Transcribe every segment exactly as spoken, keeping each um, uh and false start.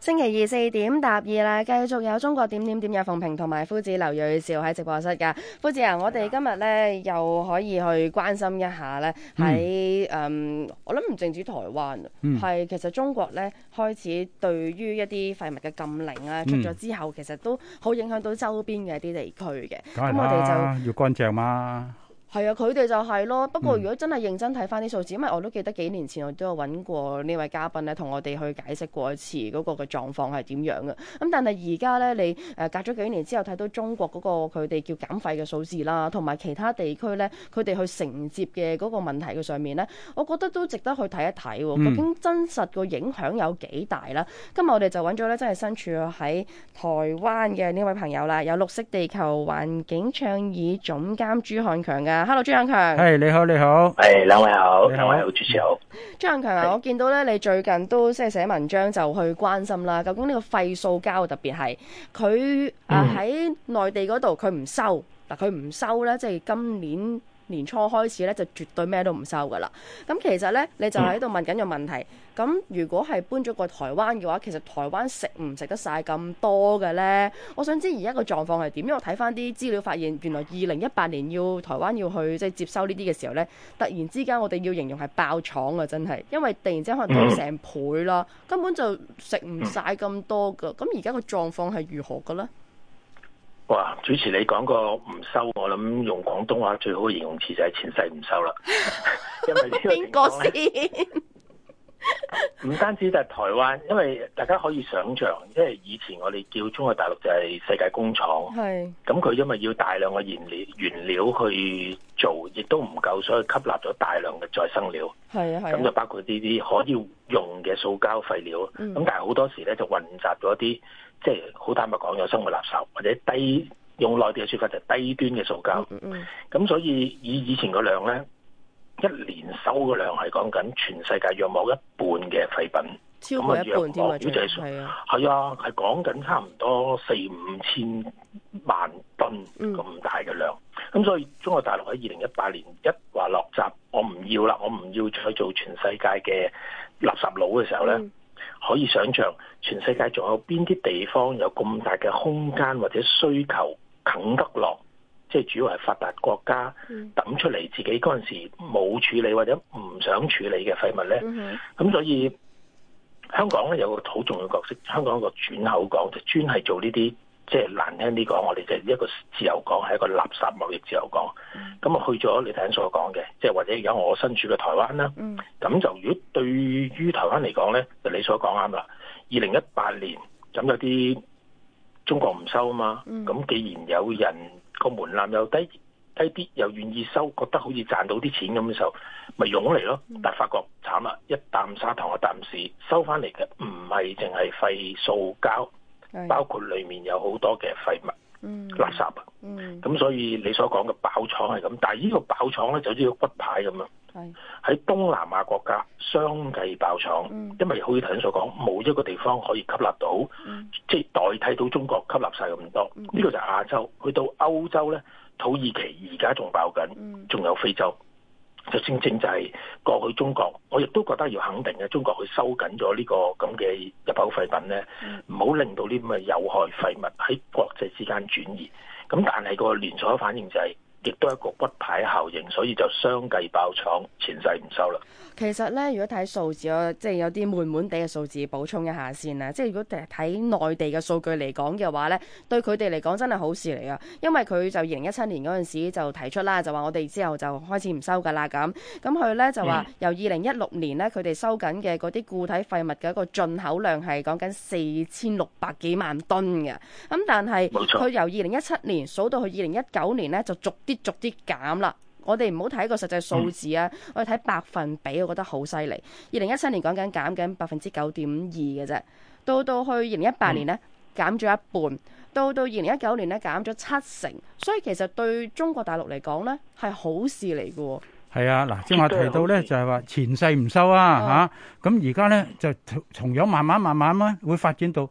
星期二四點答二啦，繼續有中國點點點嘅鳳萍同埋夫子劉銳紹喺直播室㗎。夫子啊，我哋今日咧又可以去關心一下咧喺誒，我諗唔淨止台灣，係、嗯、其實中國咧開始對於一啲廢物嘅禁令啊出咗之後，嗯、其實都好影響到周邊嘅一啲地區嘅。咁我哋就要乾淨嘛。係啊，佢哋就係咯。不過如果真係認真睇翻啲數字，因為我都記得幾年前我都有揾過呢位嘉賓咧，同我哋去解釋過一次嗰個嘅狀況係點樣嘅。咁但係而家咧，你誒隔咗幾年之後睇到中國嗰個佢哋叫減廢嘅數字啦，同埋其他地區咧佢哋去承接嘅嗰個問題嘅上面咧，我覺得都值得去睇一睇喎。究竟真實個影響有幾大啦？嗯、今日我哋就揾咗咧，真係身處喺台灣嘅呢位朋友啦，有綠惜地球環境倡議總監朱漢強嘅。Hello， 朱漢強。 係、hey, 你好，你好。 係兩位好，兩位好，主持好。 朱漢強啊，我見到咧，你最近都即係寫文章就去關心啦。究竟呢個廢塑膠特別係佢啊喺內地嗰度，佢唔收嗱，佢唔收咧，即係今年年初開始咧，就絕對咩都唔收噶啦。咁其實咧，你就喺度問緊個問題。咁、嗯、如果係搬咗過台灣嘅話，其實台灣食唔食得晒咁多嘅咧？我想知而家個狀況係點？因為我睇翻啲資料發現，原來二零一八年要台灣要去即係接收呢啲嘅時候咧，突然之間我哋要形容係爆廠啊！真係，因為突然之間可能多成倍啦，嗯、根本就食唔晒咁多噶。咁而家個狀況係如何嘅咧？ 哇！主持你講個唔收，我諗用廣東話最好嘅形容詞就係前世唔收啦。因為呢個情況咧，唔單止就係台灣，因為大家可以想像，因為以前我哋叫中國大陸就係世界工廠，係咁佢因為要大量嘅原料原料去做，亦都唔夠，所以吸納咗大量嘅再生料，係啊係。咁就包括呢啲可以用嘅塑膠廢料，咁、嗯、但係好多時咧就混雜咗啲。即係好坦白講，有生活垃圾或者低用內地嘅説法就係低端嘅塑膠。咁、嗯嗯、所以以以前個量咧，一年收嘅量係講緊全世界約莫一半嘅廢品， 超過一半添啊！ 就係係啊，係啊，係講緊差唔多四五千萬噸咁大嘅量。咁、嗯、所以中國大陸喺二零一八年一話落閘，我唔要啦，我唔要再做全世界嘅垃圾佬嘅時候咧。嗯可以想象，全世界仲有邊啲地方有咁大嘅空間或者需求啃得落？即係主要係發達國家抌出嚟自己嗰陣時冇處理或者唔想處理嘅廢物咧。咁、嗯、所以香港咧有個好重要角色，香港有個轉口港，就專係做呢啲。即係難聽啲講，我哋就係一個自由港，係一個垃圾貿易自由港。咁啊、嗯、去咗你頭先所講嘅，即係或者而家我身處嘅台灣啦。咁、嗯、就如果對於台灣嚟講咧，就你所講啱啦。二零一八年咁有啲中國唔收啊嘛。咁、嗯、既然有人個門檻又低低啲，又願意收，覺得好似賺到啲錢咁嘅時候，咪湧嚟咯。嗯、但係發覺慘啦，一啖砂糖一啖屎，收翻嚟嘅唔係淨係廢塑膠。包括裡面有好多嘅廢物、嗯、垃圾啊，咁、嗯、所以你所講嘅爆廠係咁，但係呢個爆廠咧就好似個骨牌咁樣，喺東南亞國家相繼爆廠，嗯、因為好似頭先所講，冇一個地方可以吸納到，嗯、即係代替到中國吸納晒咁多，呢、嗯、個就係亞洲。去到歐洲咧，土耳其而家仲爆緊，仲、嗯、有非洲。就正正就係過去中國，我亦都覺得要肯定嘅，中國去收緊咗呢個咁嘅入口廢品咧，唔好、嗯、令到呢啲咁嘅有害廢物喺國際之間轉移。咁但係個連鎖反應就係、是。亦都係一個骨牌效應，所以就相繼爆廠，前世唔收啦。 其實咧，如果睇數字，我即係有啲悶悶地嘅數字補充一下先啦。即係如果睇內地嘅數據嚟講嘅話咧，對佢哋嚟講真係好事嚟噶，因為佢就二零一七年嗰陣時就提出啦，就話我哋之後就開始唔收噶啦咁。咁佢咧就話由二零一六年咧，佢哋收緊嘅嗰啲固體廢物嘅一個進口量係講緊四千六百幾萬噸嘅。咁但係佢由二零一七年數到去二零一九年咧，就逐啲逐啲減啦。我哋唔好睇個實際數字啊，嗯、我哋睇百分比，我覺得好犀利。二零一七年講緊減緊百分之九點二嘅啫，到到去二零一八年呢，減咗一半，到到二零一九年呢，減咗七成，所以其實對中國大陸嚟講呢，係好事嚟嘅。 係啊，嗱，正話提到呢，就係話前世唔收啊嚇，咁而家呢，就同樣慢慢慢慢咧會發展到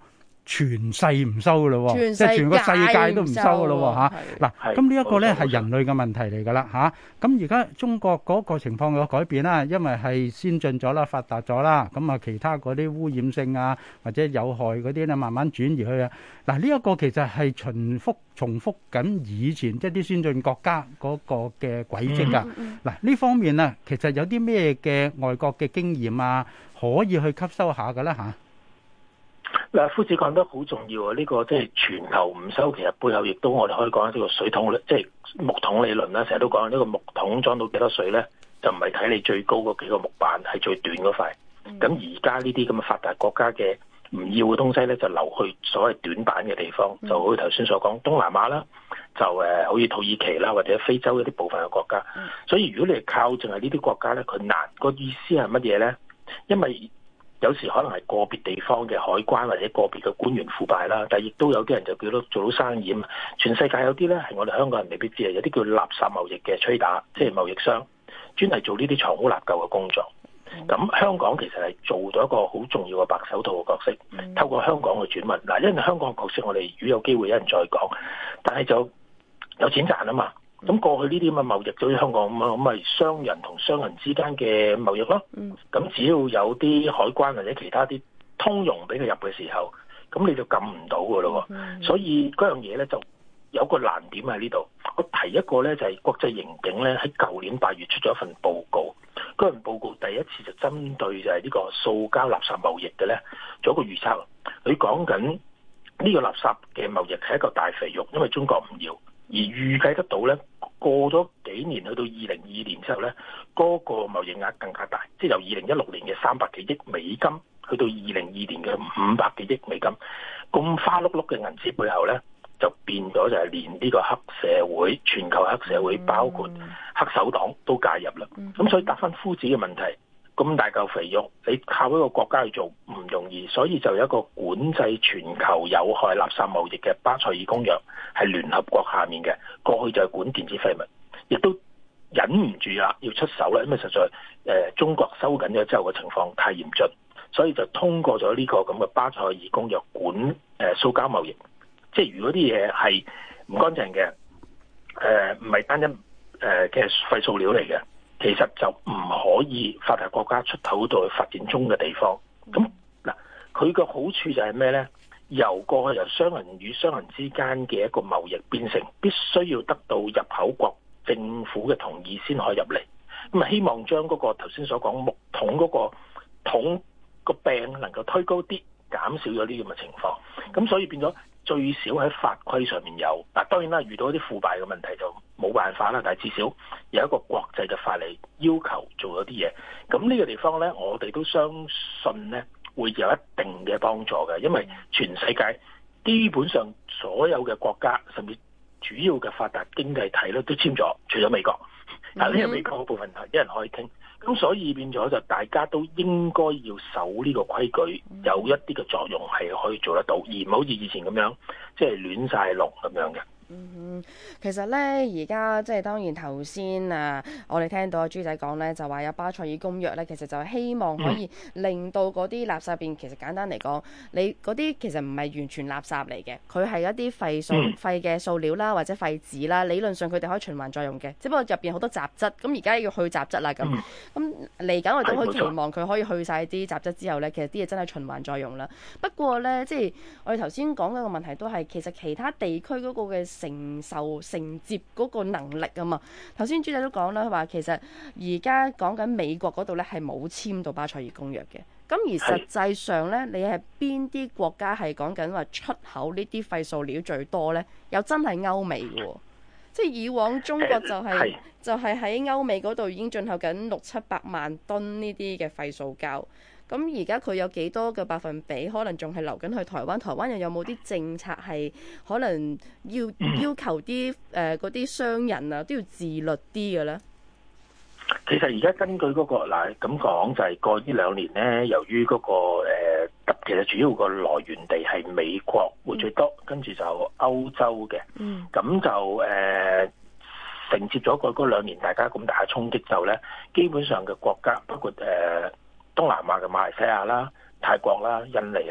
全世唔收噶咯， 即係全個世界都唔收噶咯嚇。嗱，咁呢一個咧係人類嘅問題嚟噶啦嚇。咁而家中國嗰個情況有改變啦，因為係先進咗啦、發達咗啦，咁啊其他嗰啲污染性啊或者有害嗰啲咧慢慢轉移去啊。嗱，呢一個其實係重複重複緊以前即係啲先進國家嗰個嘅軌跡噶。嗱，呢方面啊，其實有啲咩嘅外國嘅經驗啊，可以去吸收下噶啦嚇。 嗱，夫子講得好重要啊！呢、這個即係全球唔收，其實背後亦都我哋可以講呢個水桶即係木桶理論啦。成日都講呢個木桶裝到幾多水咧，就唔係睇你最高嗰幾個木板，係最短嗰塊。咁而家呢啲咁嘅發達國家嘅唔要嘅東西咧，就流去所謂短板嘅地方，就好似頭先所講東南亞啦，就誒好似土耳其啦，或者非洲一啲部分嘅國家。所以如果你係靠淨係呢啲國家咧，佢難個意思係乜嘢咧？因為有時可能係個別地方嘅海關或者個別嘅官員腐敗啦，但係亦都有啲人就叫做做到生意啊。全世界有啲咧係我哋香港人未必知啊，有啲叫垃圾貿易嘅trader，即係貿易商，專係做呢啲藏污納垢嘅工作。咁香港其實係做到一個好重要嘅白手套嘅角色，透過香港去轉運。嗱，因為香港嘅角色我哋如果有機會有人再講，但係就有錢賺啊嘛。咁過去呢啲咁嘅貿易，就好似香港咁啊，咁咪商人同商人之間嘅貿易咯。咁只要有啲海關或者其他啲通融俾佢入嘅時候，咁你就撳唔到噶咯。所以嗰樣嘢咧就有個難點喺呢度。我提一個咧就係國際刑警咧喺舊年八月出咗一份報告，嗰份報告第一次就針對就係呢個塑膠垃圾貿易嘅咧做一個預測。佢講緊呢個垃圾嘅貿易係一個大肥肉，因為中國唔要。而預計得到咧，過咗幾年去到二零二二年之後咧，嗰、那個貿易額更加大，即係由二零一六年嘅三百幾億美金，去到二零二二年嘅五百幾億美金，咁花碌碌嘅銀紙背後咧，就變咗就係連呢個黑社會、全球黑社會，包括黑手黨都介入啦。咁所以答翻夫子嘅問題。咁大嚿肥肉，你靠一個國家去做唔容易，所以就有一個管制全球有害垃圾貿易嘅巴塞爾公約，係聯合國下面嘅。過去就係管電子廢物，亦都忍唔住啦，要出手啦，因為實在誒、呃、中國收緊咗之後嘅情況太嚴峻，所以就通過咗呢個咁嘅巴塞爾公約管誒、呃、塑膠貿易。即係如果啲嘢係唔乾淨嘅，誒唔係單一誒嘅廢塑料嚟嘅。其實就唔可以發達國家出口到去發展中嘅地方。咁嗱，佢嘅好處就係咩呢？由過去由商人與商人之間嘅一個貿易，變成必須要得到入口國政府嘅同意先可以入嚟。咁啊，希望將嗰個頭先所講木桶嗰個桶個柄能夠推高啲，減少咗呢啲咁嘅情況。咁所以變咗最少喺法規上面有。嗱，當然啦，遇到一啲腐敗嘅問題就冇辦法啦，但係至少有一個國際嘅法例要求做咗啲嘢。咁呢個地方呢，我哋都相信呢會有一定嘅幫助嘅，因為全世界基本上所有嘅國家，甚至主要嘅發達經濟體咧都簽咗，除咗美國。嗱，呢個美國嗰部分係一人可以傾。咁所以變咗就大家都應該要守呢個規矩，有一啲嘅作用係可以做得到，而唔好似以前咁樣即係亂晒龍咁樣嘅。 嗯，其實咧，而家即係當然頭先啊，我哋聽到阿朱仔講咧，就話有巴塞爾公約咧，其實就希望可以令到嗰啲垃圾變，其實簡單嚟講，你嗰啲其實唔係完全垃圾嚟嘅，佢係一啲廢塑廢嘅塑料啦，或者廢紙啦，理論上佢哋可以循環作用嘅，只不過入邊好多雜質，咁而家要去雜質啦，咁咁嚟緊我哋都可以期望佢可以去晒啲雜質之後咧，其實啲嘢真係循環作用啦。不過咧，即係我哋頭先講嘅個問題都係，其實其他地區嗰個嘅承受承接嗰個能力啊嘛，頭先朱仔都講啦，佢話其實而家講緊美國嗰度咧係冇簽到巴塞爾公約嘅，咁而實際上咧，你係邊啲國家係講緊話出口呢啲廢塑料最多咧？又真係歐美嘅，即係以往中國就係就係喺歐美嗰度已經進口緊六七百萬噸呢啲嘅廢塑膠。咁而家佢有幾多嘅百分比可能仲係流緊去台灣？台灣又有冇啲政策係可能要要求啲誒嗰啲商人啊都要自律啲嘅咧？ 其實而家根據嗰、那個嗱咁講就係過呢兩年咧，由於嗰、那個誒特、呃、其實主要個來源地係美國會最多，嗯、跟住就歐洲嘅，咁、嗯、就誒、呃、承接咗個嗰兩年大家咁大嘅衝擊之後咧，基本上嘅國家包括誒。呃東南亞嘅馬來西亞啦、泰國啦、印尼啦、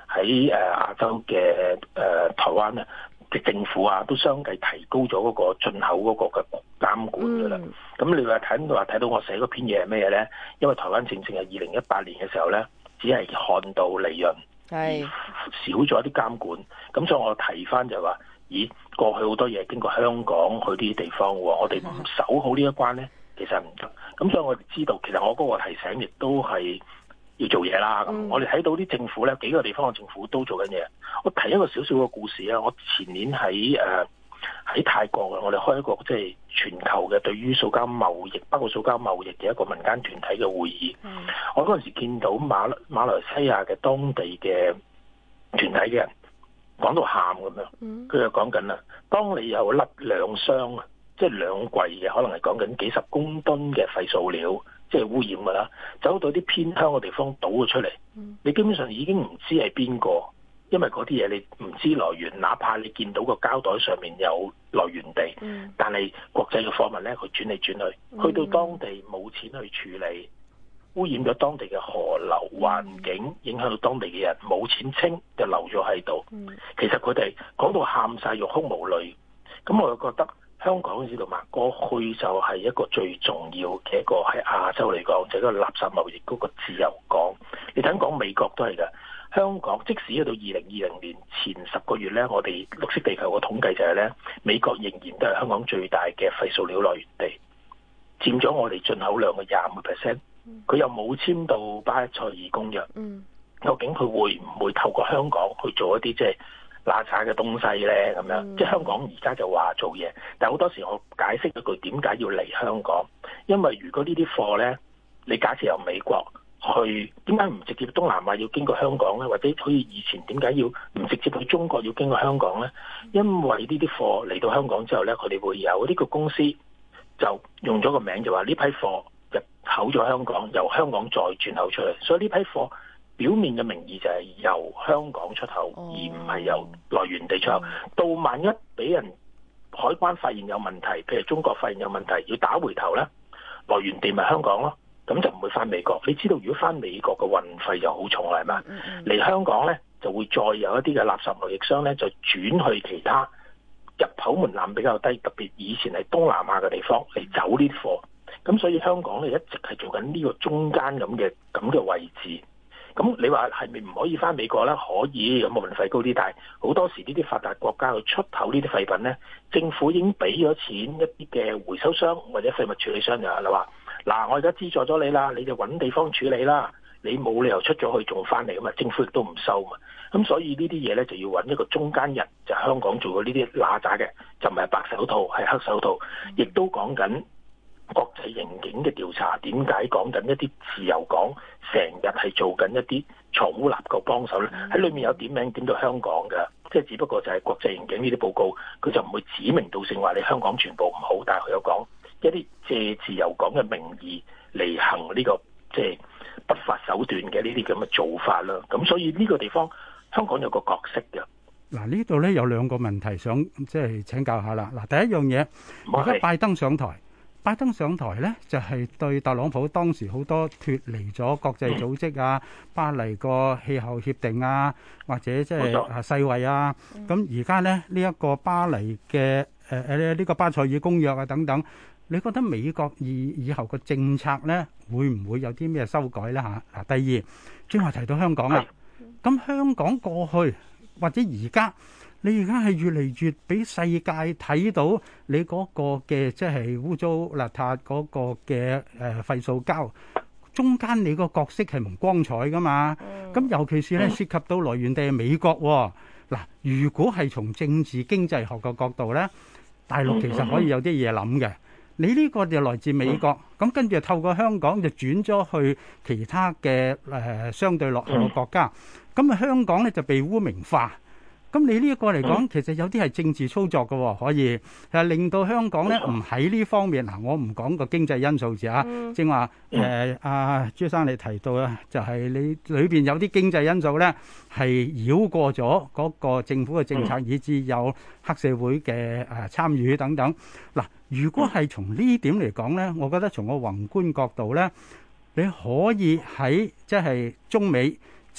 喺誒亞洲嘅誒、呃、台灣咧嘅政府啊，都相繼提高咗嗰個進口嗰個嘅監管㗎啦。咁、嗯、你話睇到話睇到我寫嗰篇嘢係咩嘢咧？因為台灣正正係二零一八年嘅時候咧，只係看到利潤，係少咗啲監管。咁所以我提翻就係話，咦，過去好多嘢經過香港去啲地方喎，我哋唔守好呢一關咧，其實唔得。咁所以我哋知道，其實我嗰個提醒亦都係要做嘢啦。咁、嗯、我哋睇到啲政府咧，幾個地方嘅政府都做緊嘢。我提一個少少嘅故事啊，我前年喺誒喺泰國嘅，我哋開一個即係全球嘅對於塑膠貿易，包括塑膠貿易嘅一個民間團體嘅會議。嗯、我嗰陣時見到馬馬來西亞嘅當地嘅團體嘅人講到喊咁樣，佢就講緊啦，當你有粒兩箱啊，即係兩櫃嘅，可能係講緊幾十公噸嘅廢塑料，即係污染㗎啦，走到啲偏鄉嘅地方倒咗出嚟，你基本上已經唔知係邊個，因為嗰啲嘢你唔知來源，哪怕你見到個膠袋上面有來源地，但係國際嘅貨物咧，佢轉嚟轉去，去到當地冇錢去處理，污染咗當地嘅河流環境，影響到當地嘅人冇錢清，就留咗喺度。其實佢哋講到喊晒，欲哭無淚，咁我就覺得。香港知道嘛？過去就係一個最重要嘅一個喺亞洲嚟講，就係、是、個垃圾貿易嗰個自由港。你睇講美國都係㗎。香港即使去到二零二零年前十個月咧，我哋綠色地球嘅統計就係咧，美國仍然都係香港最大嘅廢塑料來源地，佔咗我哋進口量嘅廿五個 percent。佢又冇簽到巴塞爾公約，究竟佢會唔會透過香港去做一啲即係垃圾嘅東西咧？咁樣、嗯、即係香港而家就話做嘢，但係好多時我解釋一句點解要嚟香港，因為如果呢啲貨咧，你假設由美國去，點解唔直接東南亞要經過香港咧？或者好似以前點解要唔直接去中國要經過香港咧？因為呢啲貨嚟到香港之後咧，佢哋會有呢個公司就用咗個名，就話呢批貨入口咗香港，由香港再轉口出去，所以呢批貨表面嘅名義就係由香港出口，而唔係由來源地出口。到萬一俾人海關發現有問題，譬如中國發現有問題，要打回頭咧，來源地咪香港咯，咁就唔會翻美國。你知道如果翻美國嘅運費就好重啦，係嘛？嚟香港咧就會再有一啲嘅垃圾貿易商咧，就轉去其他入口門檻比較低，特別以前係東南亞嘅地方嚟走呢啲貨。咁所以香港咧一直係做緊呢個中間咁嘅咁嘅位置。咁你話係咪唔可以翻美國咧？可以，咁運費高啲，但係好多時呢啲發達國家去出口呢啲廢品咧，政府已經俾咗錢一啲嘅回收商或者廢物處理商就係話，嗱，我而家資助咗你啦，你就揾地方處理啦，你冇理由出咗去仲翻嚟噶嘛，政府亦都唔收嘛。咁所以呢啲嘢咧就要揾一個中間人，就係、香港做過呢啲揦渣嘅，就唔係白手套，係黑手套，亦都講緊國際刑警嘅調查，點解講緊一啲自由港成日係做緊一啲藏污納垢幫手咧？喺裏面有點名點到香港嘅，即係只不過就係國際刑警呢啲報告，佢就唔會指名道姓話你香港全部唔好，但係佢有講一啲借自由港嘅名義嚟行呢、這個即係、就是、不法手段嘅呢啲咁嘅做法啦。咁所以呢個地方香港有個角色嘅。 嗱，呢度咧有兩個問題想即係請教下啦。嗱，第一樣嘢，而家拜登上台。拜登上台咧，就係、是、對特朗普當時好多脫離咗國際組織啊、巴黎個氣候協定啊，或者即係啊世衛啊。咁而家咧呢一、這個巴黎嘅誒誒呢個巴塞爾公約啊等等，你覺得美國以以後個政策咧會唔會有啲咩修改咧嚇？嗱，第二，正話提到香港啊，咁香港過去或者而家。你而家係越嚟越俾世界睇到你嗰個嘅即係污糟邋遢嗰個嘅誒廢塑膠，中間你個角色係唔光彩噶嘛？咁尤其是咧涉及到來源地係美國喎。嗱，如果係從政治經濟學嘅角度咧，大陸其實可以有啲嘢諗嘅。你呢個就來自美國，咁跟住透過香港就轉咗去其他嘅誒相對落後嘅國家，咁啊香港咧就被污名化。咁你呢一個嚟講，其實有啲係政治操作嘅、哦，可以係令到香港咧唔喺呢方面嗱，我唔講個經濟因素字啊，正話誒阿朱生你提到啊，就係、是、你裏邊有啲經濟因素咧係繞過咗嗰個政府嘅政策，以至有黑社會嘅誒參與等等。嗱，如果係從呢點嚟講咧，我覺得從個宏觀角度咧，你可以喺即係中美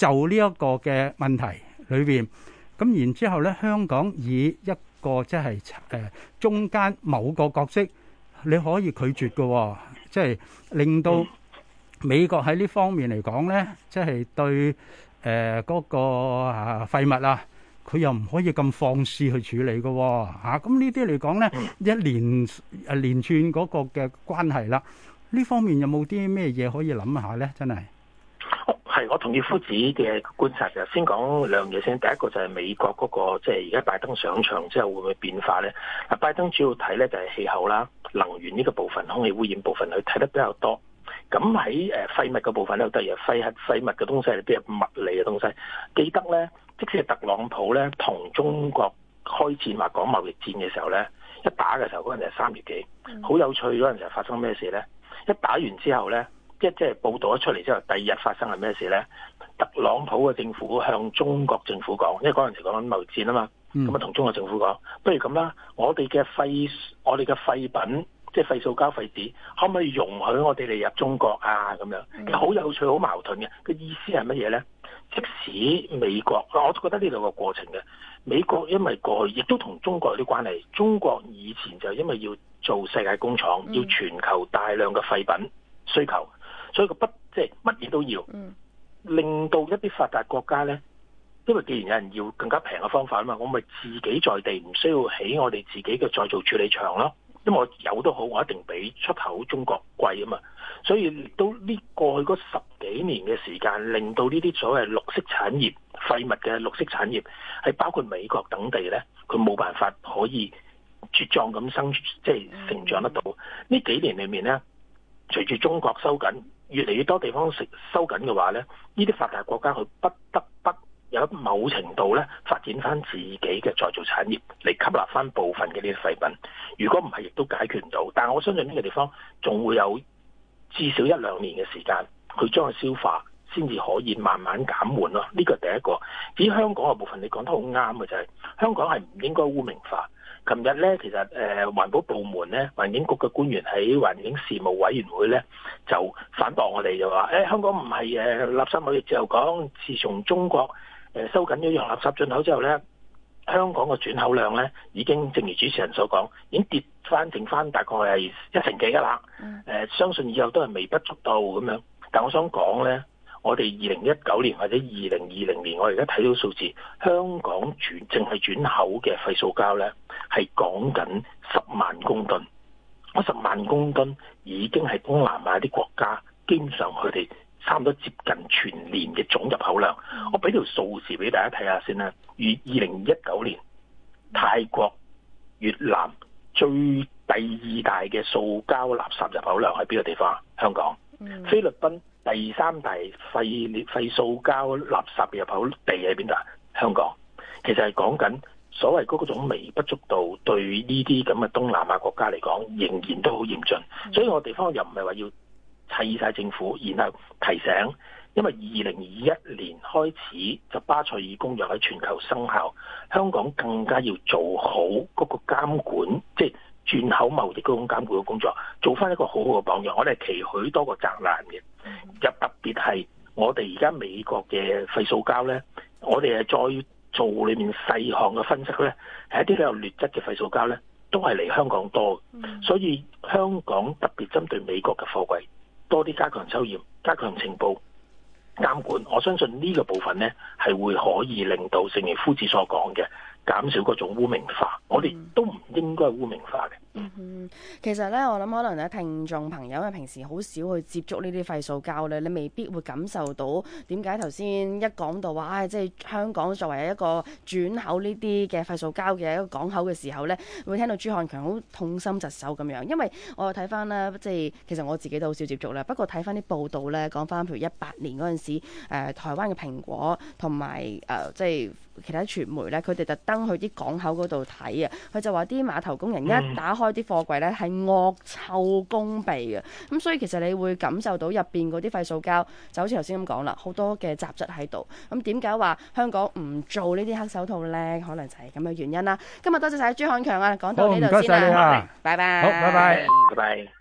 就呢一個嘅問題裏邊，咁然之後咧，香港以一個即係誒中間某個角色，你可以拒絕嘅、哦，即係令到美國喺呢方面嚟講咧，即係對誒嗰、呃那個啊廢物啊，佢又唔可以咁放肆去處理嘅喎、哦，嚇咁呢啲嚟講咧，一連誒連串嗰個嘅關係啦，呢方面有冇啲咩嘢可以諗下咧？真係。 係，我同意夫子嘅觀察嘅。先講兩樣嘢先，第一個就係美國嗰、那個即係而家拜登上場之後會唔會變化咧？嗱，拜登主要睇咧就係氣候啦、能源呢個部分、空氣污染部分，佢睇得比較多。咁喺誒廢物嘅部分咧，都係廢核廢物嘅東西，譬如物理嘅東西。記得咧，即使係特朗普咧同中國開戰或講貿易戰嘅時候咧，一打嘅時候嗰陣就係三月幾，好有趣嗰陣時發生咩事咧？一打完之後咧。即即係報道咗出嚟之後，第二日發生係咩事咧？特朗普嘅政府向中國政府講，因為嗰陣時講緊貿易戰啊嘛，咁啊同中國政府講，不如咁啦，我哋嘅廢我哋嘅廢品，即係廢塑膠廢紙，可唔可以容許我哋嚟入中國啊？咁樣其實好有趣、好矛盾嘅。個意思係乜嘢咧？即使美國，我覺得呢度個過程嘅美國，因為過去亦都同中國有啲關係。中國以前就因為要做世界工廠，要全球大量嘅廢品需求。所以個不即係乜嘢都要，令到一啲發達國家咧，因為既然有人要更加平嘅方法啊嘛，我咪自己在地唔需要起我哋自己嘅再造處理場咯。因為我有都好，我一定比出口中國貴啊嘛。所以都呢過去嗰十幾年嘅時間，令到呢啲所謂綠色產業、廢物嘅綠色產業，係包括美國等地咧，佢冇辦法可以茁壯咁生即係成長得到。呢幾年裏面咧，隨住中國收緊。越嚟越多地方食收緊嘅話咧，呢啲發達國家佢不得不有某程度咧發展翻自己嘅再造產業嚟吸納翻部分嘅呢啲廢品。如果唔係，亦都解決唔到。但係我相信呢個地方仲會有至少一兩年嘅時間，佢將佢消化，先至可以慢慢減緩咯。呢個係第一個。至於香港嘅部分，你講得好啱嘅就係、是、香港係唔應該污名化。琴日咧，其實誒、呃、環保部門咧，環境局嘅官員喺環境事務委員會咧就反駁我哋，就話誒、欸、香港唔係誒垃圾貿易自由港，自從中國誒、呃、收緊咗洋垃圾進口之後咧，香港嘅轉口量咧已經正如主持人所講，已經跌翻剩翻大概係一成幾㗎啦。誒、呃、相信以後都係微不足道咁樣。但我想講咧，我哋二零一九年或者二零二零年，我而家睇到數字，香港轉淨係轉口嘅廢塑膠咧，係講緊十萬公噸。嗰十萬公噸已經係東南亞啲國家，基本上佢哋差唔多接近全年嘅總入口量。我俾條數字俾大家睇下先啦。如二零一九年，泰國、越南最第二大嘅塑膠垃圾入口量係邊個地方啊？香港。菲律賓第三大廢廢塑膠垃圾入口地喺邊度啊？香港。其實係講緊所謂嗰種微不足道，對呢啲咁嘅東南亞國家嚟講，仍然都好嚴峻。所以我地方又唔係話要砌晒政府，然後提醒，因為二零二一年開始就巴塞爾公約喺全球生效，香港更加要做好嗰個監管，即係轉口貿易嗰種監管嘅工作，做翻一個好好嘅榜樣。我哋係期許多過責難嘅，又特別係我哋而家美國嘅廢塑膠咧，我哋係再做裏面細項嘅分析咧，係一啲比較劣質嘅廢塑膠咧，都係嚟香港多，所以香港特別針對美國嘅貨櫃，多啲加強抽驗、加強情報監管。我相信呢個部分咧係會可以令到正如夫子所講嘅，減少嗰種污名化。我哋都唔應該污名化嘅。 嗯哼，其實咧，我諗可能咧，聽眾朋友因為平時好少去接觸呢啲廢塑膠咧，你未必會感受到點解頭先一講到話，唉、哎，即係香港作為一個轉口呢啲嘅廢塑膠嘅一個港口嘅時候咧，會聽到朱漢強好痛心疾首咁樣。因為我睇翻咧，即係其實我自己都好少接觸啦。不過睇翻啲報道咧，講翻譬如一八年嗰陣時，誒、呃、台灣嘅蘋果同埋誒即係其他傳媒咧，佢哋特登去啲港口嗰度睇啊，佢就話啲碼頭工人一打開啲貨櫃咧係惡臭攻鼻嘅，咁所以其實你會感受到入邊嗰啲廢塑膠就好似頭先咁講啦，好多嘅雜質喺度。咁點解話香港唔做呢啲黑手套咧？可能就係咁嘅原因啦。今日多謝晒朱漢強啊，講到呢度先啦，拜拜。 好，拜拜， 拜拜。